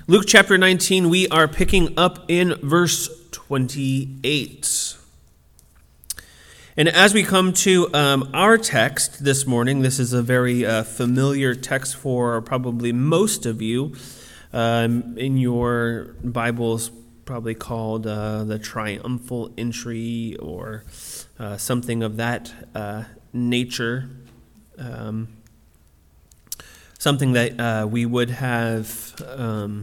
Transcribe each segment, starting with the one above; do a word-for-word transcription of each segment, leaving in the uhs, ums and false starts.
Luke chapter nineteen, we are picking up in verse twenty-eight. And as we come to um, our text this morning, this is a very uh, familiar text for probably most of you. Um, in your Bibles, probably called uh, the triumphal entry or uh, something of that uh, nature. Um, something that uh, we would have, um,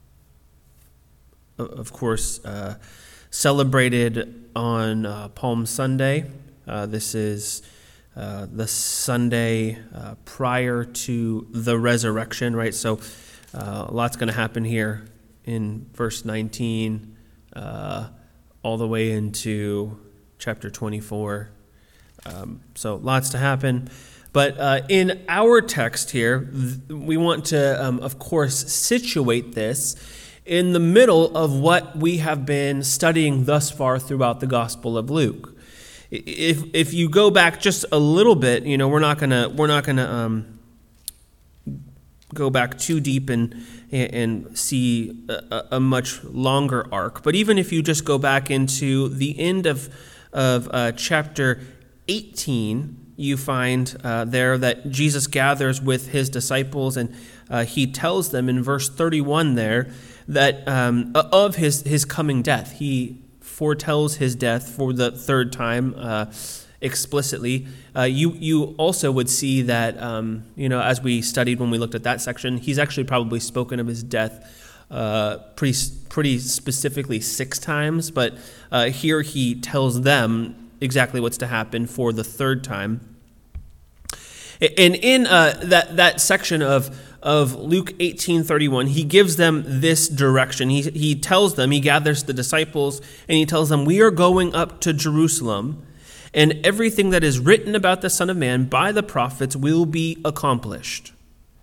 of course, uh, celebrated on uh, Palm Sunday. Uh, this is uh, the Sunday uh, prior to the resurrection, right? So uh, a lot's going to happen here in verse nineteen, uh, all the way into chapter twenty-four. Um, so lots to happen. But uh, in our text here, th- we want to, um, of course, situate this in the middle of what we have been studying thus far throughout the Gospel of Luke. If if you go back just a little bit, you know, we're not gonna we're not gonna um, go back too deep and and see a, a much longer arc. But even if you just go back into the end of of uh, chapter eighteen, you find uh, there that Jesus gathers with his disciples, and uh, he tells them in verse thirty-one there that um, of his his coming death. He foretells his death for the third time uh, explicitly. Uh, you you also would see that, um, you know, as we studied when we looked at that section, he's actually probably spoken of his death uh, pretty pretty specifically six times. But uh, here he tells them exactly what's to happen for the third time. And in uh, that that section of of Luke eighteen thirty-one, he gives them this direction. He he tells them, he gathers the disciples, and he tells them, we are going up to Jerusalem, and everything that is written about the Son of Man by the prophets will be accomplished.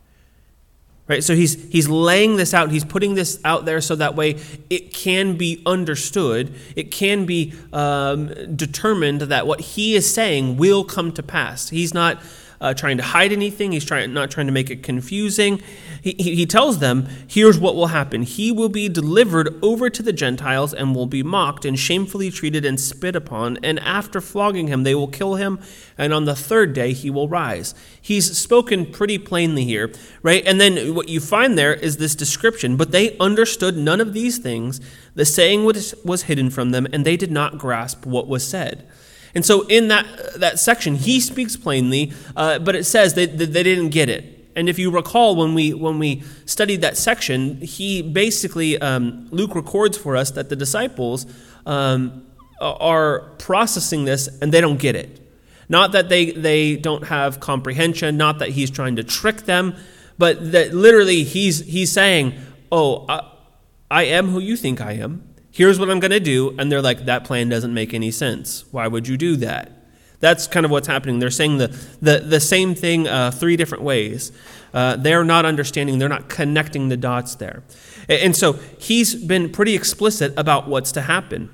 Right? So he's he's laying this out. He's putting this out there so that way it can be understood. It can be um, determined that what he is saying will come to pass. He's not Uh, trying to hide anything. He's trying not trying to make it confusing. He, he, he tells them, here's what will happen. He will be delivered over to the Gentiles and will be mocked and shamefully treated and spit upon. And after flogging him, they will kill him. And on the third day, he will rise. He's spoken pretty plainly here, right? And then what you find there is this description. But they understood none of these things. The saying was, was hidden from them, and they did not grasp what was said. And so in that that section, he speaks plainly, uh, but it says that, that they didn't get it. And if you recall, when we when we studied that section, he basically, um, Luke records for us that the disciples um, are processing this and they don't get it. Not that they, they don't have comprehension, not that he's trying to trick them, but that literally he's he's saying, oh, I, I am who you think I am. Here's what I'm going to do. And they're like, that plan doesn't make any sense. Why would you do that? That's kind of what's happening. They're saying the the, the same thing uh, three different ways. Uh, they're not understanding. They're not connecting the dots there. And so he's been pretty explicit about what's to happen.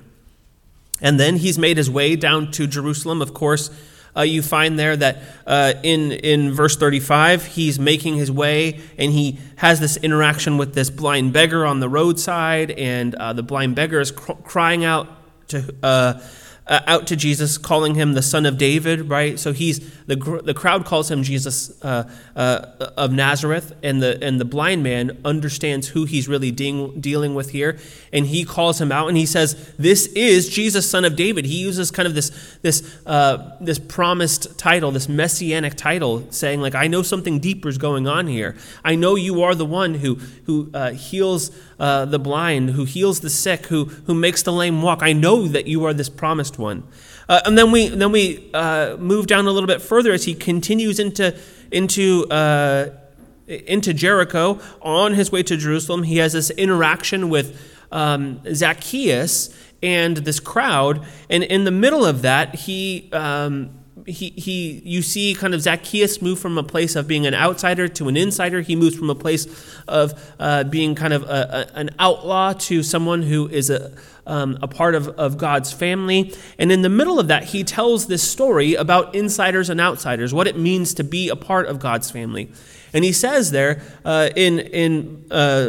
And then he's made his way down to Jerusalem. Of course, uh, you find there that uh, in, in verse thirty-five, he's making his way, and he has this interaction with this blind beggar on the roadside, and uh, the blind beggar is cr- crying out to uh, uh, out to Jesus, calling him the Son of David, right? So he's the the crowd calls him Jesus uh, uh, of Nazareth, and the and the blind man understands who he's really de- dealing with here, and he calls him out, and he says, "This is Jesus, Son of David." He uses kind of this this uh, this promised title, this messianic title, saying like, "I know something deeper is going on here. I know you are the one who who uh, heals uh, the blind, who heals the sick, who who makes the lame walk. I know that you are this promised one." Uh, and then we then we uh, move down a little bit further as he continues into into uh, into Jericho on his way to Jerusalem. He has this interaction with um, Zacchaeus and this crowd, and in the middle of that, he um, he he you see kind of Zacchaeus move from a place of being an outsider to an insider. He moves from a place of uh, being kind of a, a, an outlaw to someone who is a Um, a part of, of God's family. And in the middle of that, he tells this story about insiders and outsiders, what it means to be a part of God's family. And he says there uh, in in uh,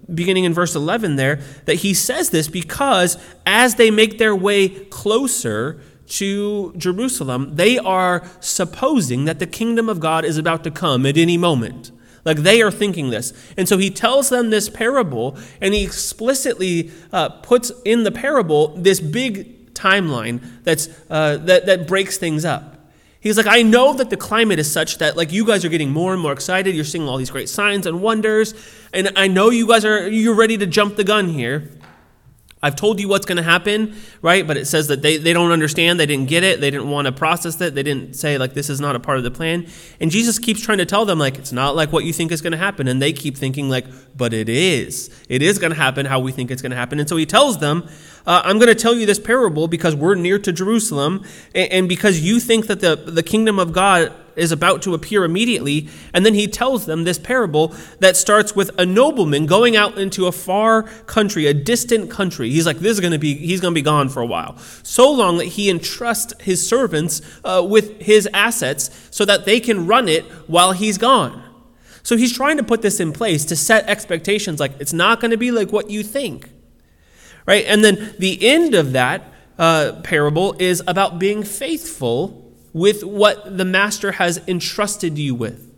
beginning in verse eleven there, that he says this because as they make their way closer to Jerusalem, they are supposing that the kingdom of God is about to come at any moment. Like they are thinking this. And so he tells them this parable, and he explicitly uh, puts in the parable this big timeline that's uh, that, that breaks things up. He's like, I know that the climate is such that like you guys are getting more and more excited. You're seeing all these great signs and wonders. And I know you guys are, you're ready to jump the gun here. I've told you what's going to happen, right? But it says that they, they don't understand. They didn't get it. They didn't want to process it. They didn't say, like, this is not a part of the plan. And Jesus keeps trying to tell them, like, it's not like what you think is going to happen. And they keep thinking, like, but it is. It is going to happen how we think it's going to happen. And so he tells them, uh, I'm going to tell you this parable because we're near to Jerusalem and, and because you think that the, the kingdom of God is about to appear immediately. And then he tells them this parable that starts with a nobleman going out into a far country, a distant country. He's like, this is going to be, he's going to be gone for a while. So long that he entrusts his servants uh, with his assets so that they can run it while he's gone. So he's trying to put this in place to set expectations like it's not going to be like what you think. Right? And then the end of that uh, parable is about being faithful with what the master has entrusted you with.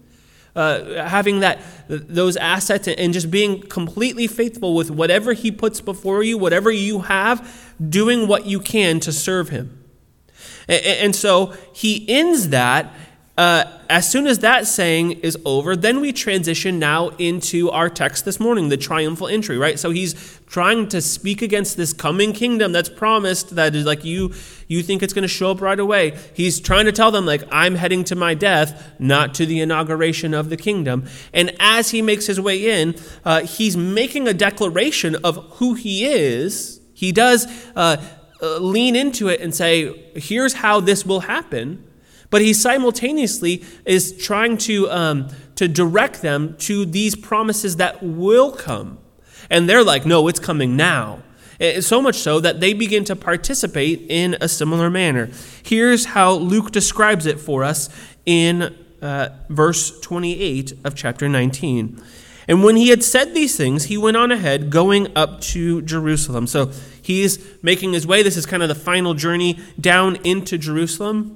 Uh, having that those assets and just being completely faithful with whatever he puts before you, whatever you have, doing what you can to serve him. And, and so he ends that. Uh, as soon as that saying is over, then we transition now into our text this morning, the triumphal entry, right? So he's trying to speak against this coming kingdom that's promised, that is like you you think it's going to show up right away. He's trying to tell them, like, I'm heading to my death, not to the inauguration of the kingdom. And as he makes his way in, uh, he's making a declaration of who he is. He does uh, uh, lean into it and say, here's how this will happen. But he simultaneously is trying to um, to direct them to these promises that will come. And they're like, no, it's coming now. And so much so that they begin to participate in a similar manner. Here's how Luke describes it for us in uh, verse twenty-eight of chapter nineteen. And when he had said these things, he went on ahead, going up to Jerusalem. So he's making his way. This is kind of the final journey down into Jerusalem.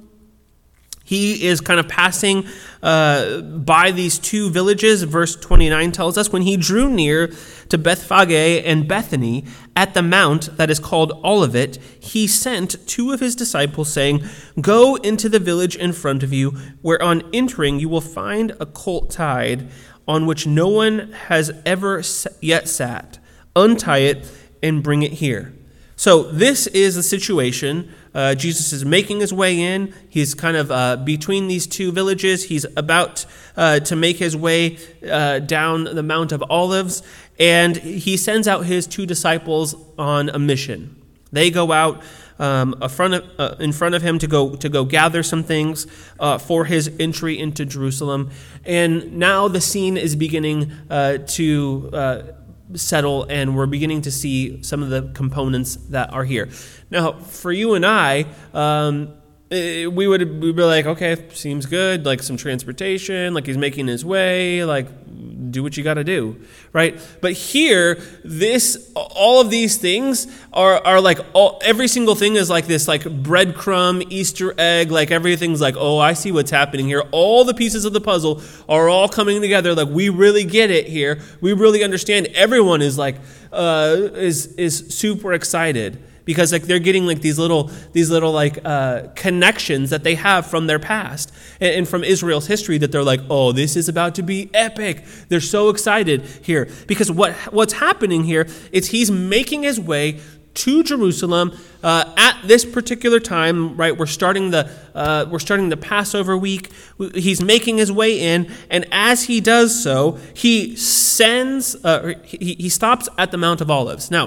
He is kind of passing uh, by these two villages. Verse twenty-nine tells us, when he drew near to Bethphage and Bethany at the mount that is called Olivet, he sent two of his disciples, saying, go into the village in front of you, where on entering you will find a colt tied, on which no one has ever yet sat. Untie it and bring it here. So this is the situation. Uh, Jesus is making his way in. He's kind of uh, between these two villages. He's about uh, to make his way uh, down the Mount of Olives, and he sends out his two disciples on a mission. They go out um, a front of, uh, in front of him to go to go gather some things uh, for his entry into Jerusalem. And now the scene is beginning uh, to uh, settle, and we're beginning to see some of the components that are here. Now, for you and I, um, we would we'd be like, okay, seems good, like some transportation, like he's making his way, like do what you got to do, right? But here, this, all of these things are are like, all, every single thing is like this, like breadcrumb, Easter egg, like everything's like, oh, I see what's happening here. All the pieces of the puzzle are all coming together. Like we really get it here. We really understand. Everyone is like, uh, is is super excited. Because like they're getting like these little these little like uh, connections that they have from their past and, and from Israel's history, that they're like, oh, this is about to be epic. They're so excited here because what what's happening here is he's making his way to Jerusalem uh, at this particular time. Right, we're starting the uh, we're starting the Passover week. He's making his way in, and as he does so, he sends uh, he he stops at the Mount of Olives. Now,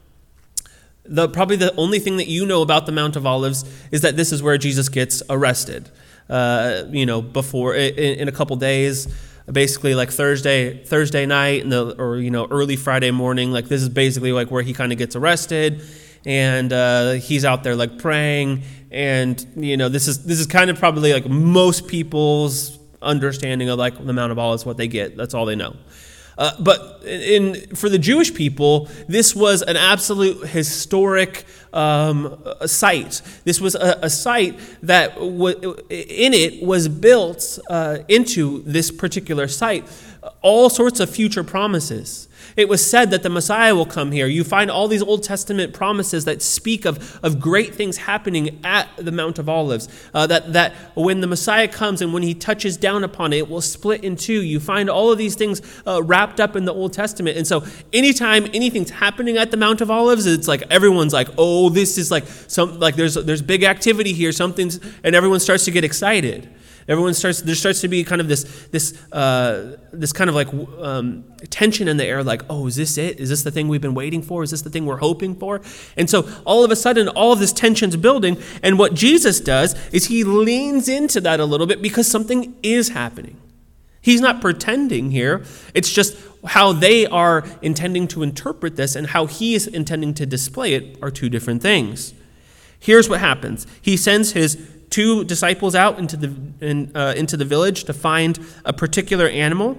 The, probably the only thing that you know about the Mount of Olives is that this is where Jesus gets arrested. Uh, you know, before in, in a couple days, basically like Thursday Thursday night, and the, or you know early Friday morning. Like this is basically like where he kind of gets arrested, and uh, he's out there like praying, and you know this is this is kind of probably like most people's understanding of like the Mount of Olives, what they get. That's all they know. Uh, but in for the Jewish people, this was an absolute historic um, site. This was a, a site that w- in it was built uh, into this particular site all sorts of future promises. It was said that the Messiah will come here. You find all these Old Testament promises that speak of, of great things happening at the Mount of Olives. Uh, that, that when the Messiah comes and when he touches down upon it, it will split in two. You find all of these things uh, wrapped up in the Old Testament. And so anytime anything's happening at the Mount of Olives, it's like everyone's like, oh, this is like some like there's there's big activity here. Something's and everyone starts to get excited. Everyone starts. There starts to be kind of this, this, uh, this kind of like um, tension in the air. Like, oh, is this it? Is this the thing we've been waiting for? Is this the thing we're hoping for? And so, all of a sudden, all of this tension's building. And what Jesus does is he leans into that a little bit because something is happening. He's not pretending here. It's just how they are intending to interpret this and how he is intending to display it are two different things. Here's what happens. He sends his two disciples out into the in, uh, into the village to find a particular animal.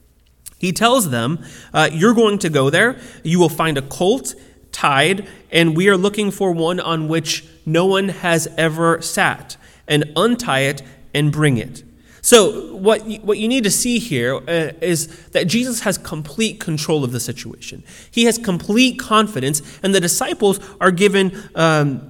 He tells them, uh, you're going to go there. You will find a colt tied, and we are looking for one on which no one has ever sat, and untie it and bring it. So what you, what you need to see here uh, is that Jesus has complete control of the situation. He has complete confidence, and the disciples are given um,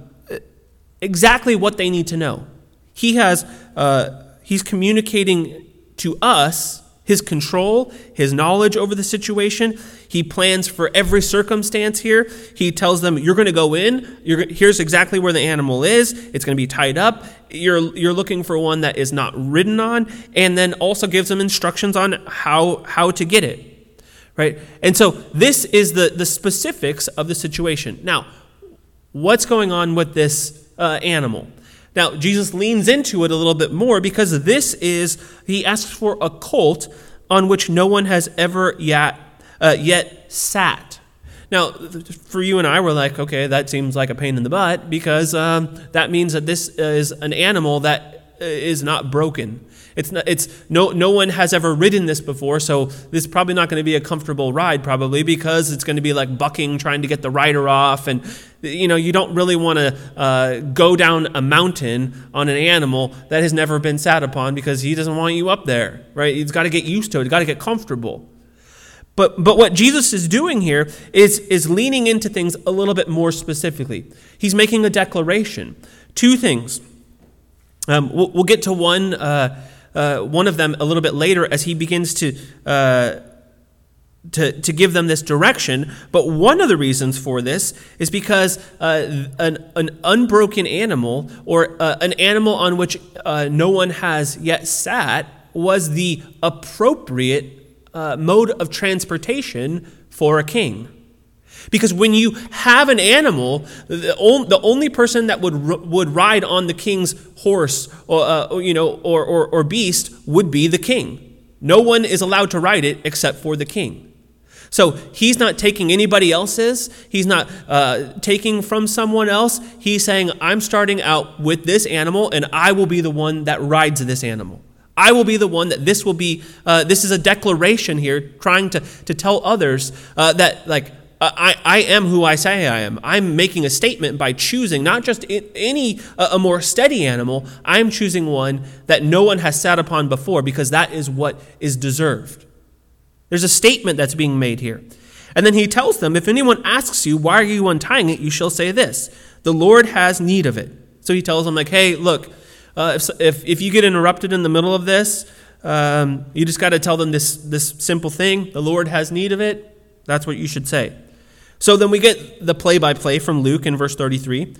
exactly what they need to know. He has, uh, he's communicating to us his control, his knowledge over the situation. He plans for every circumstance here. He tells them, you're going to go in. You're, here's exactly where the animal is. It's going to be tied up. You're, you're looking for one that is not ridden on, and then also gives them instructions on how, how to get it. Right? And so this is the, the specifics of the situation. Now, what's going on with this Uh, animal? Now, Jesus leans into it a little bit more because this is, he asks for a colt on which no one has ever yet, uh, yet sat. Now, for you and I, we're like, okay, that seems like a pain in the butt because um, that means that this is an animal that is not broken. It's not, it's no no one has ever ridden this before, so this is probably not going to be a comfortable ride probably because it's going to be like bucking, trying to get the rider off, and you know you don't really want to uh, go down a mountain on an animal that has never been sat upon because he doesn't want you up there, right? He's got to get used to it. He's got to get comfortable. But but what Jesus is doing here is is leaning into things a little bit more specifically. He's making a declaration. Two things. Um, we'll, we'll get to one. Uh, Uh, one of them a little bit later as he begins to, uh, to to give them this direction. But one of the reasons for this is because uh, an, an unbroken animal or uh, an animal on which uh, no one has yet sat was the appropriate uh, mode of transportation for a king. Because when you have an animal, the only, the only person that would would ride on the king's horse, or uh, you know, or, or or beast would be the king. No one is allowed to ride it except for the king. So he's not taking anybody else's. He's not uh, taking from someone else. He's saying, "I'm starting out with this animal, and I will be the one that rides this animal. I will be the one that this will be." Uh, this is a declaration here, trying to to tell others uh, that like. I, I am who I say I am. I'm making a statement by choosing not just any uh, a more steady animal. I'm choosing one that no one has sat upon before because that is what is deserved. There's a statement that's being made here. And then he tells them, if anyone asks you, why are you untying it? You shall say this, the Lord has need of it. So he tells them like, hey, look, uh, if, if if you get interrupted in the middle of this, um, you just got to tell them this this simple thing, the Lord has need of it. That's what you should say. So then we get the play-by-play from Luke in verse thirty-three.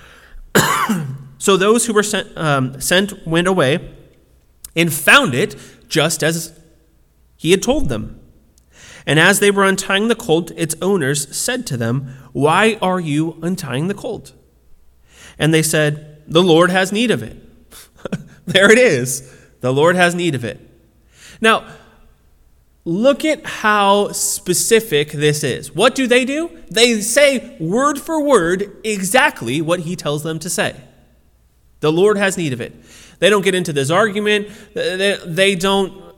So those who were sent, um, sent went away and found it just as he had told them. And as they were untying the colt, its owners said to them, why are you untying the colt? And they said, the Lord has need of it. There it is. The Lord has need of it. Now, look at how specific this is. What do they do? They say word for word exactly what he tells them to say. The Lord has need of it. They don't get into this argument. They, they don't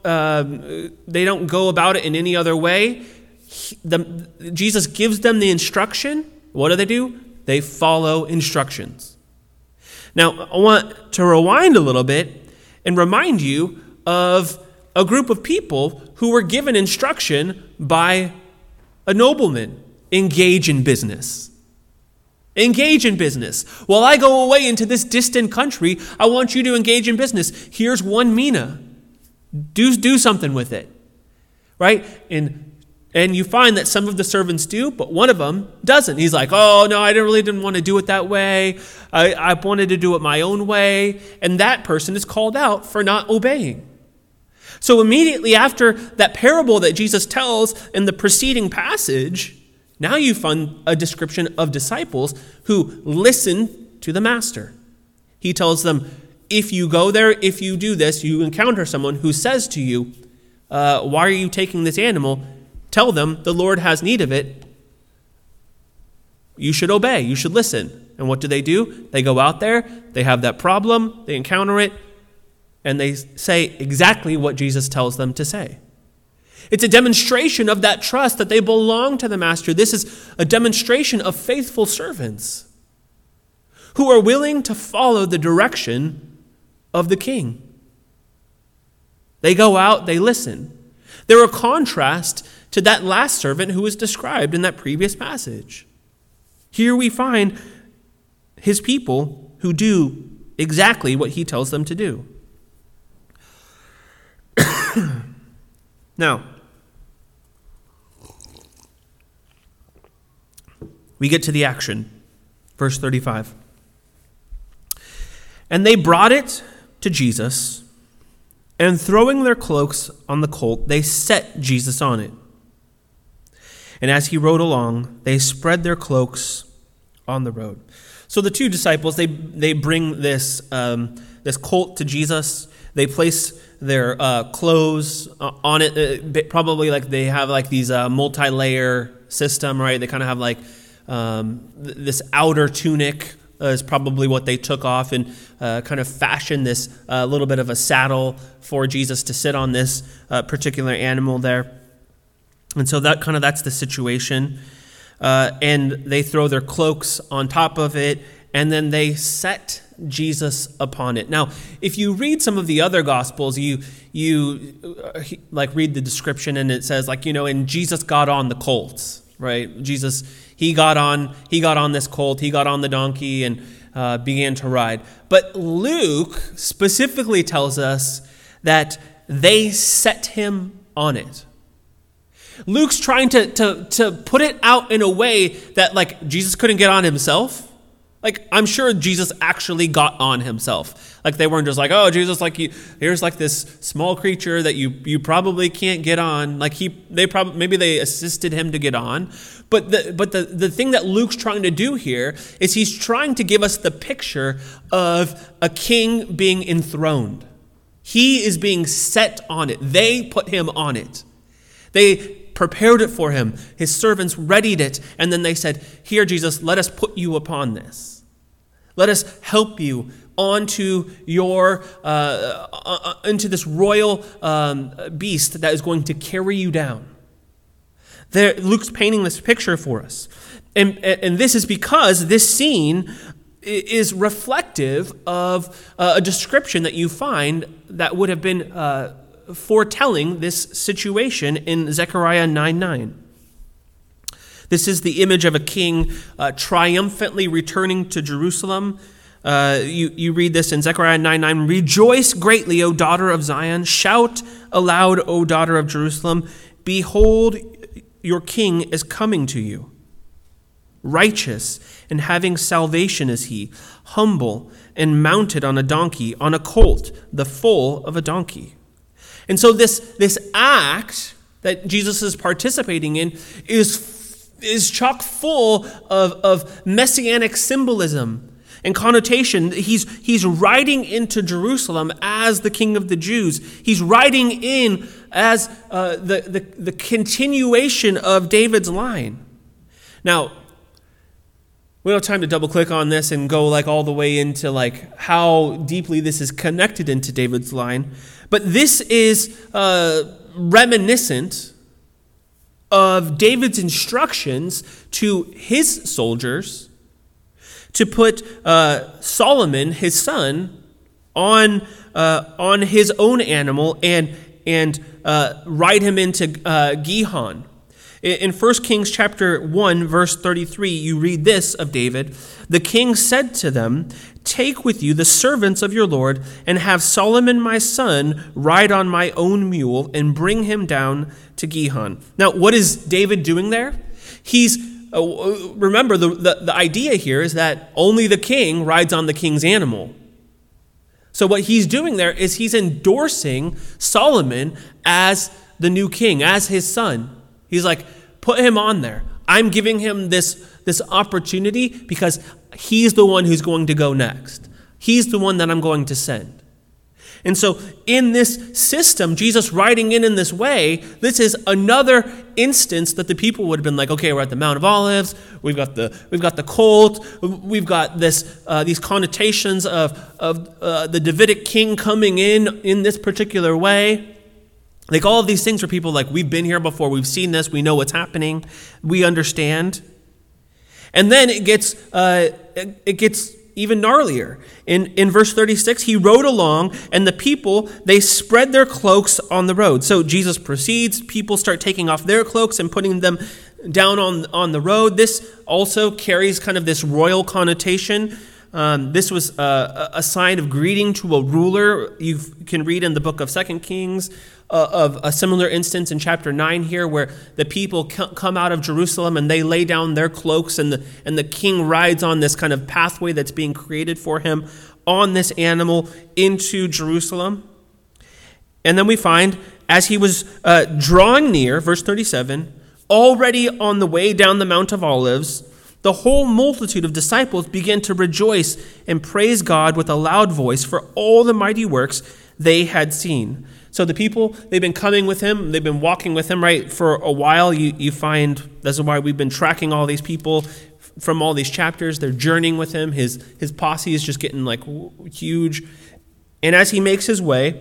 um, they don't go about it in any other way. He, the, Jesus gives them the instruction. What do they do? They follow instructions. Now, I want to rewind a little bit and remind you of a group of people who were given instruction by a nobleman. Engage in business. Engage in business. While I go away into this distant country, I want you to engage in business. Here's one mina. Do, do something with it. Right? And, and you find that some of the servants do, but one of them doesn't. He's like, oh, no, I didn't really didn't want to do it that way. I, I wanted to do it my own way. And that person is called out for not obeying. So immediately after that parable that Jesus tells in the preceding passage, now you find a description of disciples who listen to the master. He tells them, if you go there, if you do this, you encounter someone who says to you, uh, why are you taking this animal? Tell them the Lord has need of it. You should obey. You should listen. And what do they do? They go out there. They have that problem. They encounter it. And they say exactly what Jesus tells them to say. It's a demonstration of that trust that they belong to the master. This is a demonstration of faithful servants who are willing to follow the direction of the king. They go out, they listen. They're a contrast to that last servant who was described in that previous passage. Here we find his people who do exactly what he tells them to do. Now, we get to the action. Verse thirty-five. And they brought it to Jesus, and throwing their cloaks on the colt, they set Jesus on it. And as he rode along, they spread their cloaks on the road. So the two disciples, they they bring this um, this colt to Jesus. They place their uh, clothes on it, uh, probably like they have like these uh, multi-layer system, right? They kind of have like um, th- this outer tunic uh, is probably what they took off and uh, kind of fashioned this uh, little bit of a saddle for Jesus to sit on this uh, particular animal there. And so that kind of that's the situation. Uh, and they throw their cloaks on top of it, and then they set Jesus upon it. Now, if you read some of the other Gospels, you you uh, like read the description, and it says like, you know, and Jesus got on the colt, right? Jesus, he got on he got on this colt, he got on the donkey, and uh, began to ride. But Luke specifically tells us that they set him on it. Luke's trying to, to, to put it out in a way that, like, Jesus couldn't get on himself. Like, I'm sure Jesus actually got on himself. Like, they weren't just like, oh, Jesus, like, you, here's, like, this small creature that you you probably can't get on. Like, he, they probably, maybe they assisted him to get on. But the but the, the thing that Luke's trying to do here is he's trying to give us the picture of a king being enthroned. He is being set on it. They put him on it. They prepared it for him. His servants readied it. And then they said, here, Jesus, let us put you upon this. Let us help you onto your, uh, uh, into this royal um, beast that is going to carry you down. There, Luke's painting this picture for us. And, and this is because this scene is reflective of uh, a description that you find that would have been uh, foretelling this situation in Zechariah nine nine. This is the image of a king uh, triumphantly returning to Jerusalem. Uh, you, you read this in Zechariah nine nine. Rejoice greatly, O daughter of Zion. Shout aloud, O daughter of Jerusalem. Behold, your king is coming to you. Righteous and having salvation is he, humble and mounted on a donkey, on a colt, the foal of a donkey. And so this, this act that Jesus is participating in is, is chock full of, of messianic symbolism and connotation. He's, he's riding into Jerusalem as the King of the Jews. He's riding in as uh, the, the, the continuation of David's line. Now, We don't have time to double click on this and go like all the way into like how deeply this is connected into David's line. But this is uh, reminiscent of David's instructions to his soldiers to put uh, Solomon, his son, on uh, on his own animal and and uh, ride him into uh, Gihon. In First Kings chapter one, verse thirty-three, you read this of David. The king said to them, "Take with you the servants of your Lord, and have Solomon my son ride on my own mule, and bring him down to Gihon." Now, what is David doing there? He's, uh, remember, the, the, the idea here is that only the king rides on the king's animal. So what he's doing there is he's endorsing Solomon as the new king, as his son. He's like, put him on there. I'm giving him this, this opportunity because he's the one who's going to go next. He's the one that I'm going to send. And so in this system, Jesus riding in in this way, this is another instance that the people would have been like, okay, we're at the Mount of Olives. We've got the we've got the colt. We've got this uh, these connotations of of uh, the Davidic king coming in in this particular way. Like all of these things for people like, we've been here before, we've seen this, we know what's happening, we understand. And then it gets uh, it gets even gnarlier. In, in verse thirty-six, he rode along, and the people, they spread their cloaks on the road. So Jesus proceeds, people start taking off their cloaks and putting them down on, on the road. This also carries kind of this royal connotation. Um, this was a, a sign of greeting to a ruler. You can read in the book of Second Kings uh, of a similar instance in chapter nine here, where the people come out of Jerusalem and they lay down their cloaks, and the and the king rides on this kind of pathway that's being created for him on this animal into Jerusalem. And then we find, as he was uh, drawing near, verse thirty-seven, already on the way down the Mount of Olives, the whole multitude of disciples began to rejoice and praise God with a loud voice for all the mighty works they had seen. So the people, they've been coming with him, they've been walking with him, right, for a while. You, you find, that's why we've been tracking all these people from all these chapters. They're journeying with him. His, his posse is just getting like huge. And as he makes his way,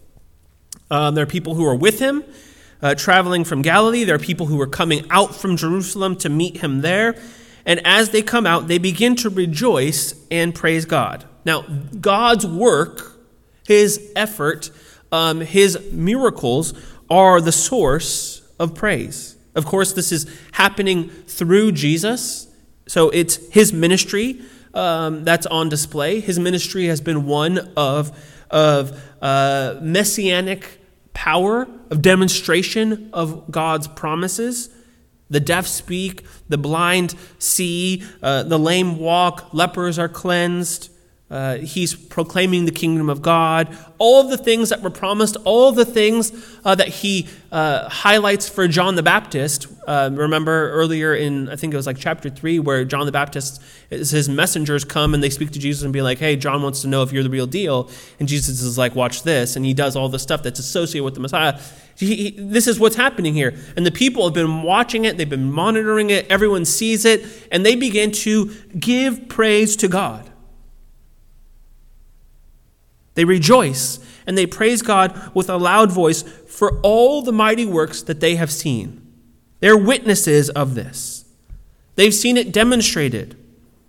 um, there are people who are with him, uh, traveling from Galilee. There are people who are coming out from Jerusalem to meet him there. And as they come out, they begin to rejoice and praise God. Now, God's work, his effort, um, his miracles are the source of praise. Of course, this is happening through Jesus. So it's his ministry um, that's on display. His ministry has been one of, of uh, messianic power, of demonstration of God's promises. The deaf speak, the blind see, uh, the lame walk, lepers are cleansed. Uh, he's proclaiming the kingdom of God. All of the things that were promised, all of the things uh, that he uh, highlights for John the Baptist. Uh, remember earlier in, I think it was like chapter three, where John the Baptist, his messengers come and they speak to Jesus and be like, hey, John wants to know if you're the real deal. And Jesus is like, watch this. And he does all the stuff that's associated with the Messiah. He, he, this is what's happening here. And the people have been watching it. They've been monitoring it. Everyone sees it. And they begin to give praise to God. They rejoice and they praise God with a loud voice for all the mighty works that they have seen. They're witnesses of this. They've seen it demonstrated.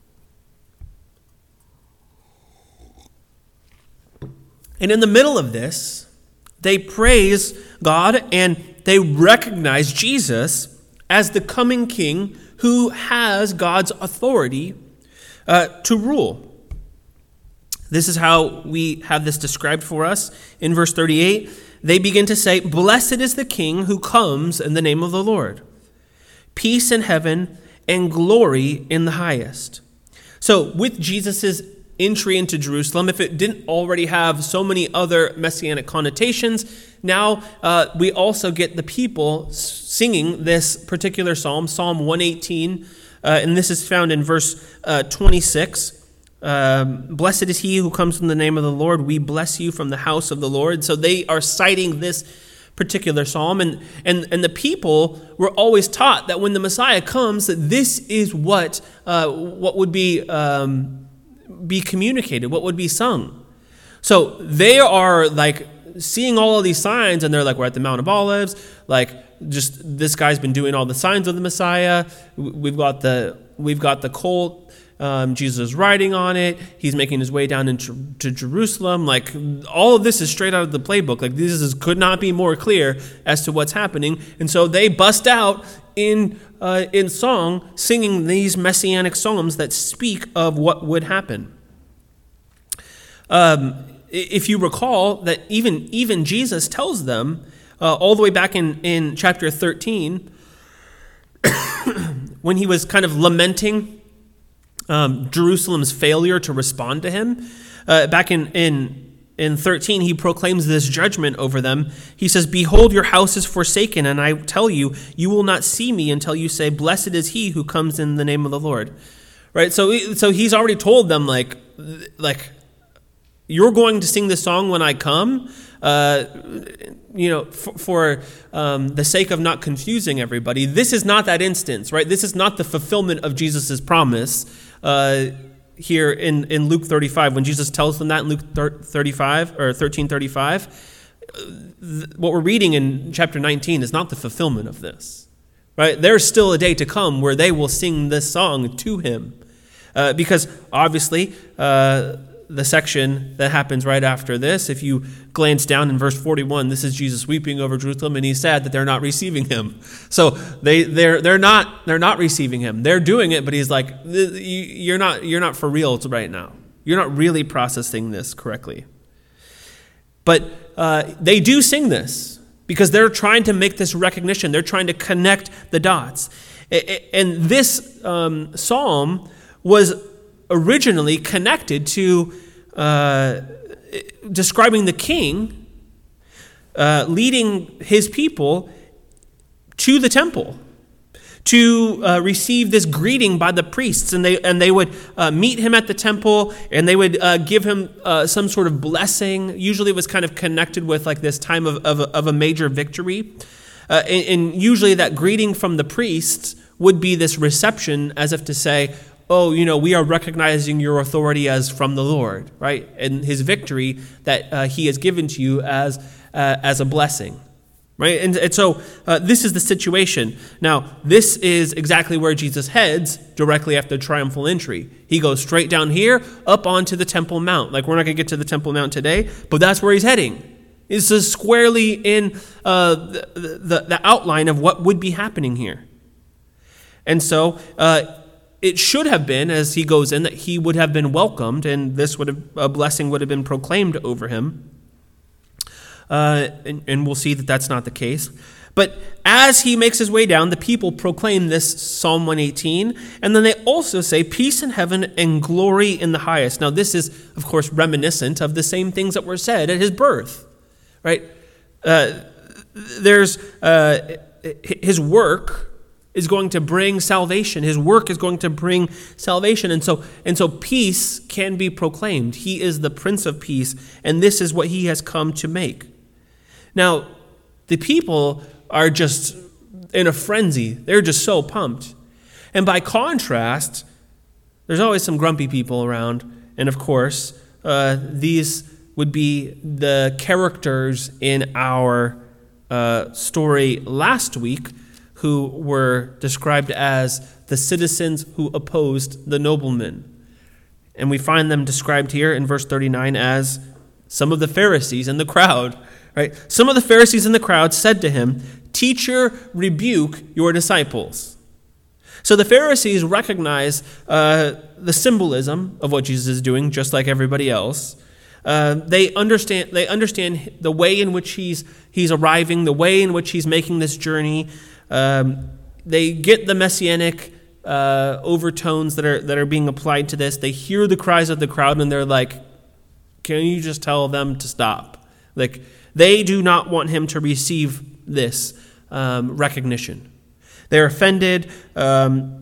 And in the middle of this, they praise God and they recognize Jesus as the coming king who has God's authority uh, to rule. This is how we have this described for us. In verse thirty-eight, they begin to say, "Blessed is the King who comes in the name of the Lord. Peace in heaven and glory in the highest." So with Jesus' entry into Jerusalem, if it didn't already have so many other messianic connotations, now uh, we also get the people singing this particular psalm, Psalm one eighteen, uh, and this is found in verse uh, twenty-six. Um, Blessed is he who comes in the name of the Lord. We bless you from the house of the Lord. So they are citing this particular psalm. And, and, and the people were always taught that when the Messiah comes, that this is what, uh, what would be, um, be communicated, what would be sung. So they are like seeing all of these signs, and they're like, we're at the Mount of Olives, like just this guy's been doing all the signs of the Messiah. We've got the we've got the colt. Um, Jesus is riding on it. He's making his way down into to Jerusalem. Like all of this is straight out of the playbook. Like this is, could not be more clear as to what's happening. And so they bust out in uh, in song, singing these messianic psalms that speak of what would happen. Um, if you recall that even even Jesus tells them uh, all the way back in in chapter thirteen, when he was kind of lamenting Um, Jerusalem's failure to respond to him. Uh, back in, in, in thirteen, he proclaims this judgment over them. He says, "Behold, your house is forsaken, and I tell you, you will not see me until you say, 'Blessed is he who comes in the name of the Lord.'" Right? So, so he's already told them, like, like, you're going to sing this song when I come, uh, you know, for, for um, the sake of not confusing everybody. This is not that instance, right? This is not the fulfillment of Jesus' promise. Uh, here in, in Luke thirty-five, when Jesus tells them that in Luke thirty-five or thirteen thirty-five, what we're reading in chapter nineteen is not the fulfillment of this, right? There's still a day to come where they will sing this song to him, uh, because obviously uh, the section that happens right after this, if you glance down in verse forty-one, this is Jesus weeping over Jerusalem, and he's sad that they're not receiving him. So they they're they're not they're not receiving him. They're doing it, but he's like, you're not you're not for real right now. You're not really processing this correctly. But uh, they do sing this because they're trying to make this recognition. They're trying to connect the dots. And this um, psalm was originally connected to uh, describing the king uh, leading his people to the temple to uh, receive this greeting by the priests, and they and they would uh, meet him at the temple, and they would uh, give him uh, some sort of blessing. Usually, it was kind of connected with like this time of of a, of a major victory, uh, and, and usually that greeting from the priests would be this reception, as if to say, oh, you know, we are recognizing your authority as from the Lord, right? And his victory that uh, he has given to you as uh, as a blessing, right? And, and so uh, this is the situation. Now, this is exactly where Jesus heads directly after the triumphal entry. He goes straight down here, up onto the Temple Mount. Like, we're not going to get to the Temple Mount today, but that's where he's heading. This is squarely in uh, the, the, the outline of what would be happening here. And so, uh, it should have been, as he goes in, that he would have been welcomed, and this would have, a blessing would have been proclaimed over him. Uh, and, and we'll see that that's not the case. But as he makes his way down, the people proclaim this Psalm one eighteen, and then they also say, "Peace in heaven and glory in the highest." Now, this is, of course, reminiscent of the same things that were said at his birth, right? Uh, there's uh, his work is going to bring salvation. His work is going to bring salvation. And so, and so peace can be proclaimed. He is the Prince of Peace, and this is what he has come to make. Now, the people are just in a frenzy. They're just so pumped. And by contrast, there's always some grumpy people around. And of course, uh, these would be the characters in our uh, story last week, who were described as the citizens who opposed the nobleman. And we find them described here in verse thirty-nine as some of the Pharisees in the crowd. Right? Some of the Pharisees in the crowd said to him, "Teacher, rebuke your disciples." So the Pharisees recognize uh, the symbolism of what Jesus is doing, just like everybody else. Uh, they understand. They understand the way in which he's he's arriving, the way in which he's making this journey. Um, they get the messianic uh, overtones that are that are being applied to this. They hear the cries of the crowd, and they're like, "Can you just tell them to stop?" Like, they do not want him to receive this um, recognition. They're offended, um,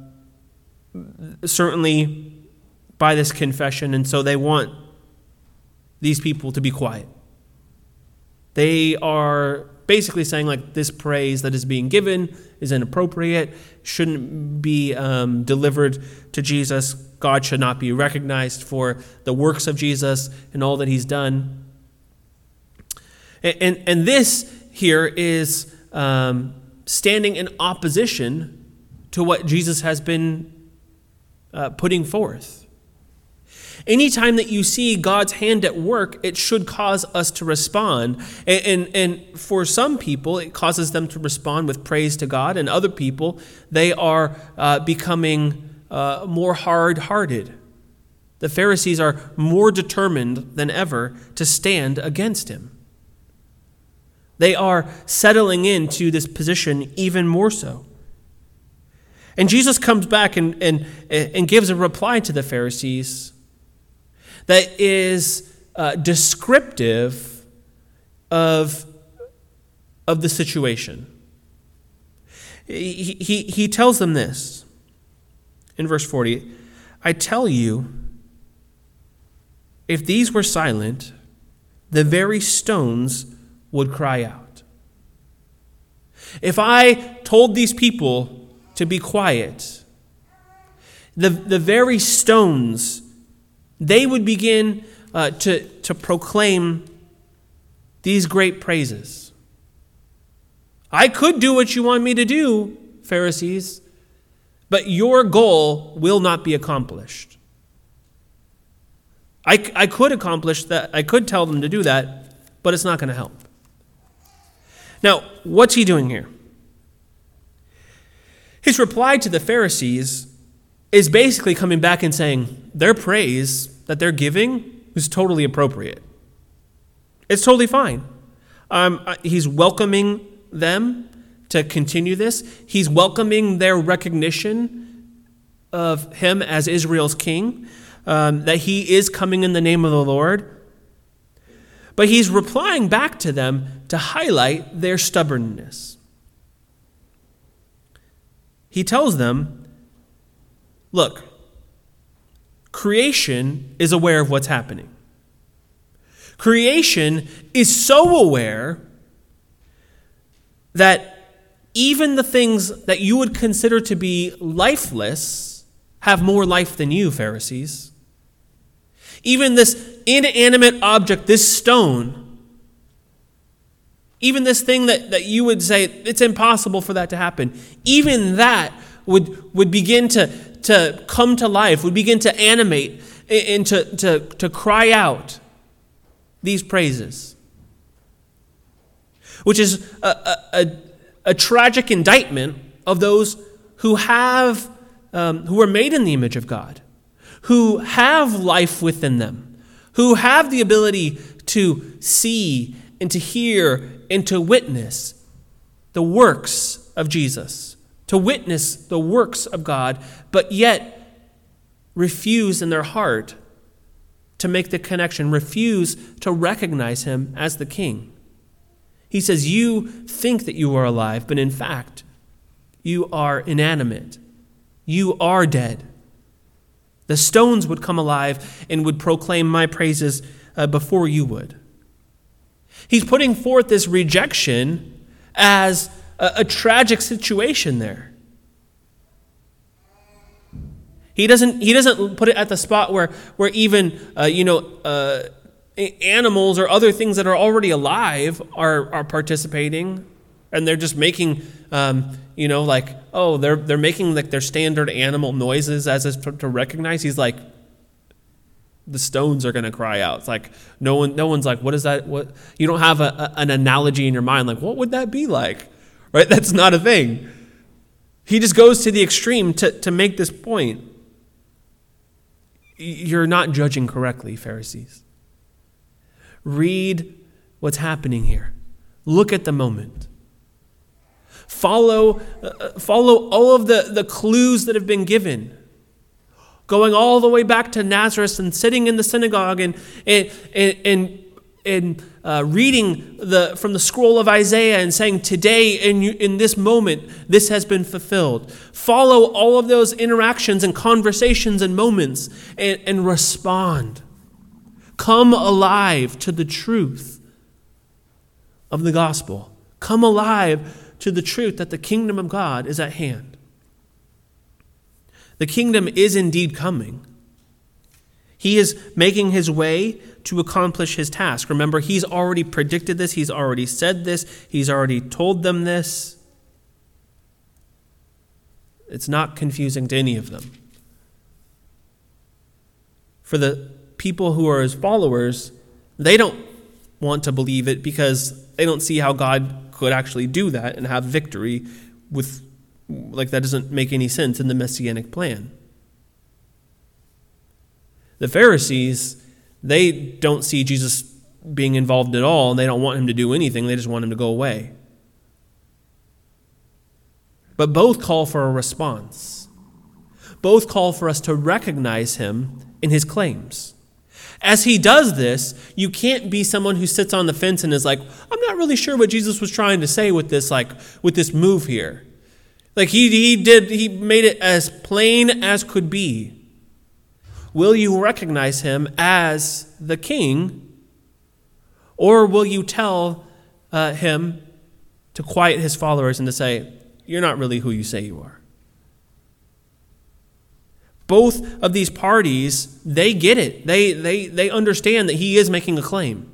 certainly, by this confession, and so they want these people to be quiet. They are basically saying like this praise that is being given is inappropriate, shouldn't be um, delivered to Jesus. God should not be recognized for the works of Jesus and all that he's done. And, and, and this here is um, standing in opposition to what Jesus has been uh, putting forth. Anytime that you see God's hand at work, it should cause us to respond. And, and, and for some people, it causes them to respond with praise to God. And other people, they are uh, becoming uh, more hard-hearted. The Pharisees are more determined than ever to stand against him. They are settling into this position even more so. And Jesus comes back and, and, and gives a reply to the Pharisees that is uh, descriptive of, of the situation. He, he, he tells them this in verse forty, I tell you, if these were silent, the very stones would cry out. If I told these people to be quiet, the, the very stones, they would begin uh, to, to proclaim these great praises. I could do what you want me to do, Pharisees, but your goal will not be accomplished. I, I could accomplish that. I could tell them to do that, but it's not going to help. Now, what's he doing here? His reply to the Pharisees is basically coming back and saying their praise that they're giving is totally appropriate. It's totally fine. Um, he's welcoming them to continue this. He's welcoming their recognition of him as Israel's king, um, that he is coming in the name of the Lord. But he's replying back to them to highlight their stubbornness. He tells them, look, creation is aware of what's happening. Creation is so aware that even the things that you would consider to be lifeless have more life than you, Pharisees. Even this inanimate object, this stone, even this thing that, that you would say, it's impossible for that to happen, even that would, would begin to, to come to life, would begin to animate and to, to, to cry out these praises. Which is a, a, a, a tragic indictment of those who have, um, who are made in the image of God, who have life within them, who have the ability to see and to hear and to witness the works of Jesus, to witness the works of God, but yet refuse in their heart to make the connection, refuse to recognize him as the king. He says, you think that you are alive, but in fact, you are inanimate. You are dead. The stones would come alive and would proclaim my praises uh, before you would. He's putting forth this rejection as a, a tragic situation there. He doesn't, he doesn't put it at the spot where, where even, uh, you know, uh, animals or other things that are already alive are, are participating, and they're just making, um, you know, like, oh, they're they're making like their standard animal noises as is to, to recognize. He's like, the stones are going to cry out. It's like no one, no one's like, what is that? What you don't have a, a, an analogy in your mind, like what would that be like, right? That's not a thing. He just goes to the extreme to to make this point. You're not judging correctly, Pharisees. Read what's happening here. Look at the moment. Follow, uh, follow all of the, the clues that have been given. Going all the way back to Nazareth and sitting in the synagogue and and and, and uh, reading the from the scroll of Isaiah and saying, today in in this moment, this has been fulfilled. Follow all of those interactions and conversations and moments and, and respond. Come alive to the truth of the gospel. Come alive to the truth that the kingdom of God is at hand. The kingdom is indeed coming. He is making his way to accomplish his task. Remember, he's already predicted this. He's already said this. He's already told them this. It's not confusing to any of them. For the people who are his followers, they don't want to believe it because they don't see how God could actually do that and have victory with, like, that doesn't make any sense in the messianic plan. The Pharisees, they don't see Jesus being involved at all, and they don't want him to do anything. They just want him to go away. But both call for a response. Both call for us to recognize him in his claims. As he does this, you can't be someone who sits on the fence and is like, I'm not really sure what Jesus was trying to say with this, like, with this move here. Like he he did, he made it as plain as could be. Will you recognize him as the king, or will you tell uh, him to quiet his followers and to say, you're not really who you say you are? Both of these parties, they get it. They, they, they understand that he is making a claim.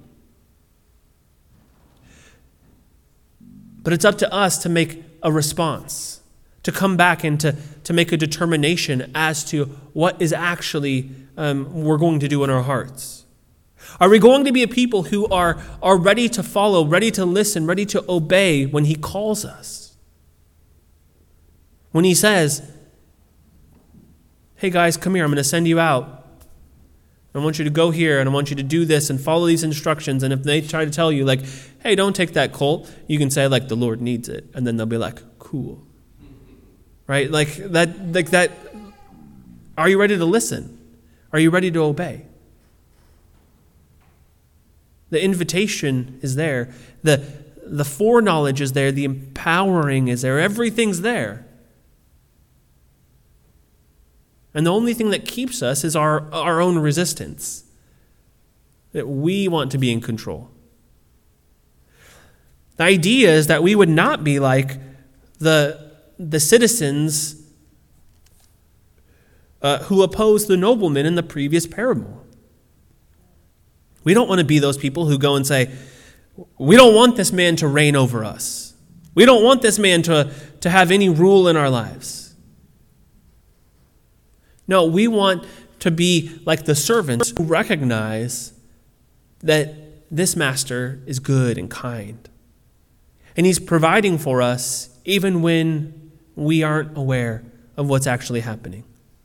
But it's up to us to make a response, to come back and to, to make a determination as to what is actually um, we're going to do in our hearts. Are we going to be a people who are, are ready to follow, ready to listen, ready to obey when he calls us? When he says, hey guys, come here, I'm going to send you out. I want you to go here, and I want you to do this and follow these instructions. And if they try to tell you, like, hey, don't take that colt, you can say, like, the Lord needs it. And then they'll be like, cool. Right? Like that, like that. Are you ready to listen? Are you ready to obey? The invitation is there. The, the foreknowledge is there. The empowering is there. Everything's there. And the only thing that keeps us is our, our own resistance. That we want to be in control. The idea is that we would not be like the, the citizens uh, who opposed the nobleman in the previous parable. We don't want to be those people who go and say, we don't want this man to reign over us. We don't want this man to, to have any rule in our lives. No, we want to be like the servants who recognize that this master is good and kind. And he's providing for us even when we aren't aware of what's actually happening.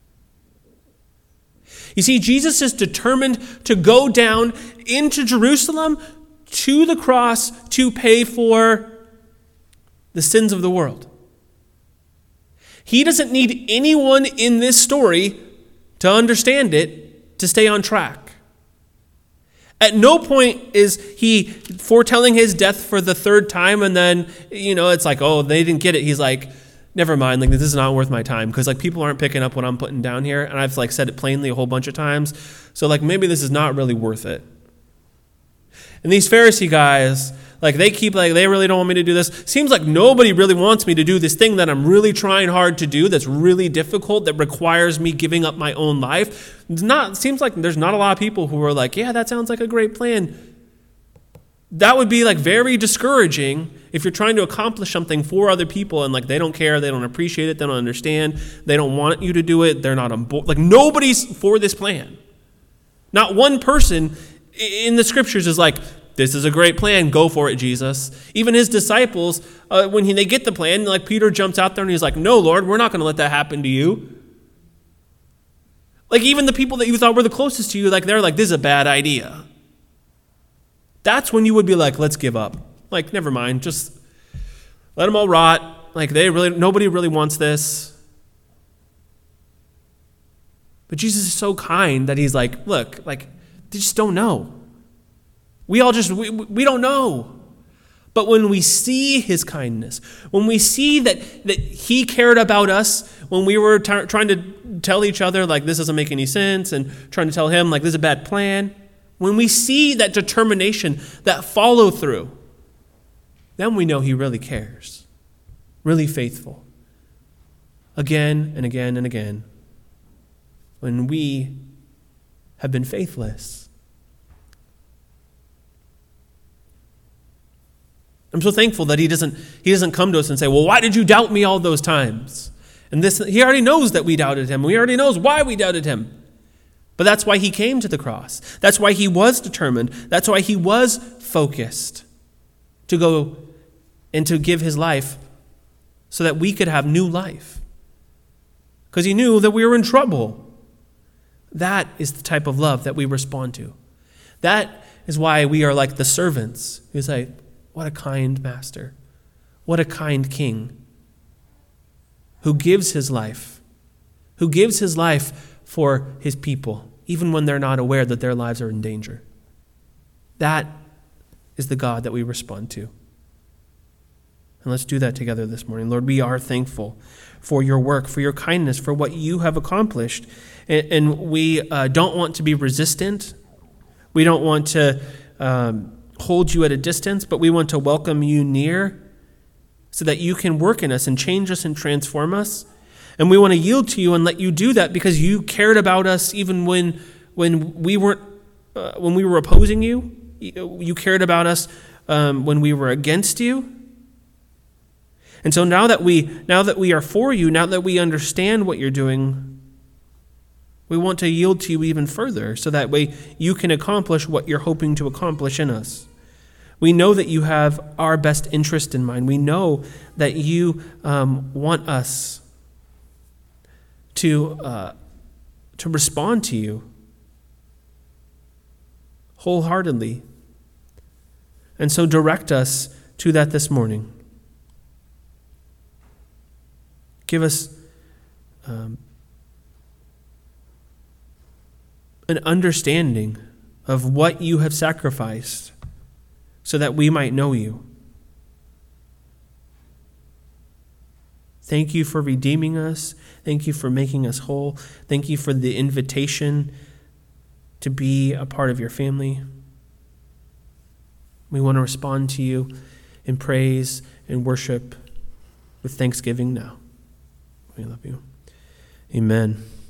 You see, Jesus is determined to go down into Jerusalem to the cross to pay for the sins of the world. He doesn't need anyone in this story to understand it to stay on track. At no point is he foretelling his death for the third time and then, you know, it's like, oh, they didn't get it. He's like, never mind, like this is not worth my time because like people aren't picking up what I'm putting down here, and I've like said it plainly a whole bunch of times. So like maybe this is not really worth it. And these Pharisee guys, like they keep like they really don't want me to do this. Seems like nobody really wants me to do this thing that I'm really trying hard to do that's really difficult, that requires me giving up my own life. It's not seems like there's not a lot of people who are like, yeah, that sounds like a great plan. That would be like very discouraging if you're trying to accomplish something for other people and like they don't care, they don't appreciate it, they don't understand, they don't want you to do it, they're not on board. Like nobody's for this plan. Not one person in the scriptures is like, this is a great plan, go for it, Jesus. Even his disciples, uh, when he, they get the plan, like Peter jumps out there and he's like, no, Lord, we're not going to let that happen to you. Like even the people that you thought were the closest to you, like they're like, this is a bad idea. That's when you would be like, let's give up. Like, never mind, just let them all rot. Like they really, nobody really wants this. But Jesus is so kind that he's like, look, like they just don't know. We all just, we, we don't know. But when we see his kindness, when we see that, that he cared about us, when we were t- trying to tell each other, like, this doesn't make any sense, and trying to tell him, like, this is a bad plan, when we see that determination, that follow through, then we know he really cares, really faithful. Again and again and again, when we have been faithless. I'm so thankful that he doesn't, he doesn't come to us and say, well, why did you doubt me all those times? And this, he already knows that we doubted him. He already knows why we doubted him. But that's why he came to the cross. That's why he was determined. That's why he was focused to go and to give his life so that we could have new life. Because he knew that we were in trouble. That is the type of love that we respond to. That is why we are like the servants who say, what a kind master. What a kind king. Who gives his life. Who gives his life for his people, even when they're not aware that their lives are in danger. That is the God that we respond to. And let's do that together this morning. Lord, we are thankful for your work, for your kindness, for what you have accomplished. And, and we uh, don't want to be resistant. We don't want to um, hold you at a distance, but we want to welcome you near so that you can work in us and change us and transform us. And we want to yield to you and let you do that because you cared about us even when when we weren't uh, when we were opposing you. You cared about us um, when we were against you. And so now that we now that we are for you, now that we understand what you're doing, we want to yield to you even further so that way you can accomplish what you're hoping to accomplish in us. We know that you have our best interest in mind. We know that you um, want us to uh, to respond to you wholeheartedly. And so direct us to that this morning. Give us um, an understanding of what you have sacrificed so that we might know you. Thank you for redeeming us. Thank you for making us whole. Thank you for the invitation to be a part of your family. We want to respond to you in praise and worship with thanksgiving now. We love you. Amen.